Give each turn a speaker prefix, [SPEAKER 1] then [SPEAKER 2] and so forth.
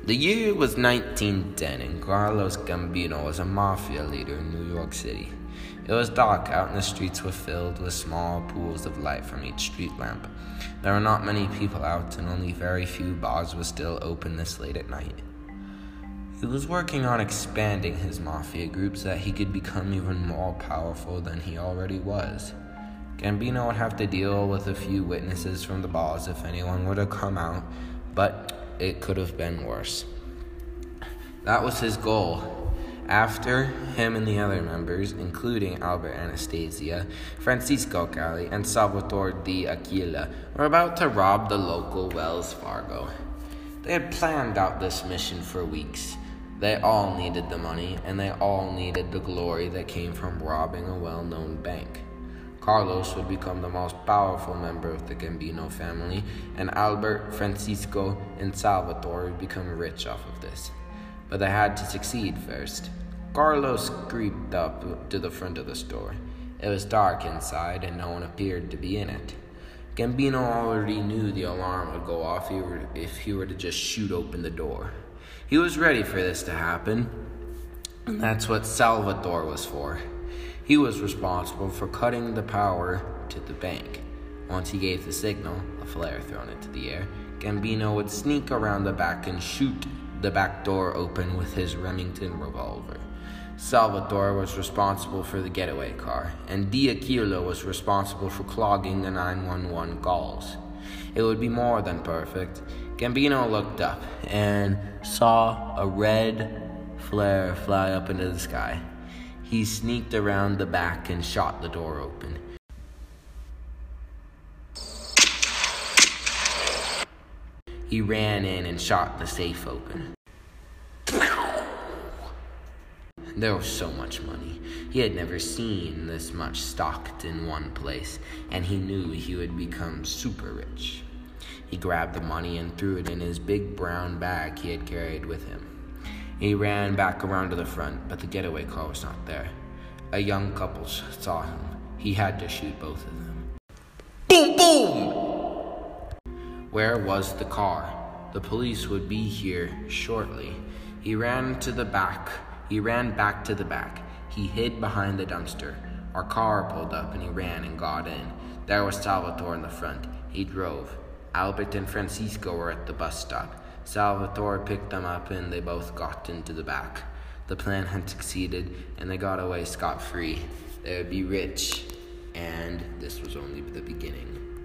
[SPEAKER 1] The year was 1910, and Carlos Gambino was a mafia leader in New York City. It was dark out, and the streets were filled with small pools of light from each street lamp. There were not many people out, and only very few bars were still open this late at night. He was working on expanding his mafia group so that he could become even more powerful than he already was. Gambino would have to deal with a few witnesses from the bars if anyone were to come out, but it could have been worse. That was his goal. After him and the other members, including Albert Anastasia, Francisco Cali, and Salvatore Di Aquila, were about to rob the local Wells Fargo. They had planned out this mission for weeks. They all needed the money, and they all needed the glory that came from robbing a well-known bank. Carlos would become the most powerful member of the Gambino family, and Albert, Francisco, and Salvatore would become rich off of this. But they had to succeed first. Carlos creeped up to the front of the store. It was dark inside, and no one appeared to be in it. Gambino already knew the alarm would go off if he were to just shoot open the door. He was ready for this to happen, and that's what Salvatore was for. He was responsible for cutting the power to the bank. Once he gave the signal, a flare thrown into the air, Gambino would sneak around the back and shoot the back door open with his Remington revolver. Salvatore was responsible for the getaway car, and Di Aquila was responsible for clogging the 911 calls. It would be more than perfect. Gambino looked up and saw a red flare fly up into the sky. He sneaked around the back and shot the door open. He ran in and shot the safe open. There was so much money. He had never seen this much stocked in one place, and he knew he would become super rich. He grabbed the money and threw it in his big brown bag he had carried with him. He ran back around to the front, but the getaway car was not there. A young couple saw him. He had to shoot both of them. Boom, boom! Where was the car? The police would be here shortly. He ran back to the back. He hid behind the dumpster. Our car pulled up and he ran and got in. There was Salvatore in the front. He drove. Albert and Francisco were at the bus stop. Salvatore picked them up and they both got into the back. The plan had succeeded and they got away scot-free. They would be rich, and this was only the beginning.